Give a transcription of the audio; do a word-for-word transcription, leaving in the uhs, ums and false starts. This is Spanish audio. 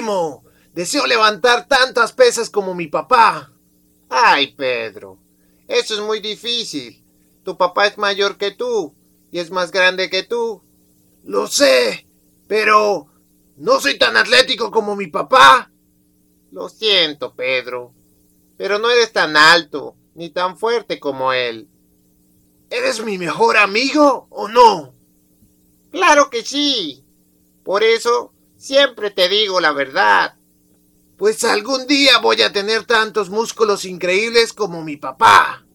mismo. Deseo levantar tantas pesas como mi papá. Ay, Pedro, eso es muy difícil. Tu papá es mayor que tú y es más grande que tú. Lo sé, pero no soy tan atlético como mi papá. Lo siento, Pedro, pero no eres tan alto ni tan fuerte como él. ¿Eres mi mejor amigo o no? Claro que sí. Por eso siempre te digo la verdad. Pues algún día voy a tener tantos músculos increíbles como mi papá.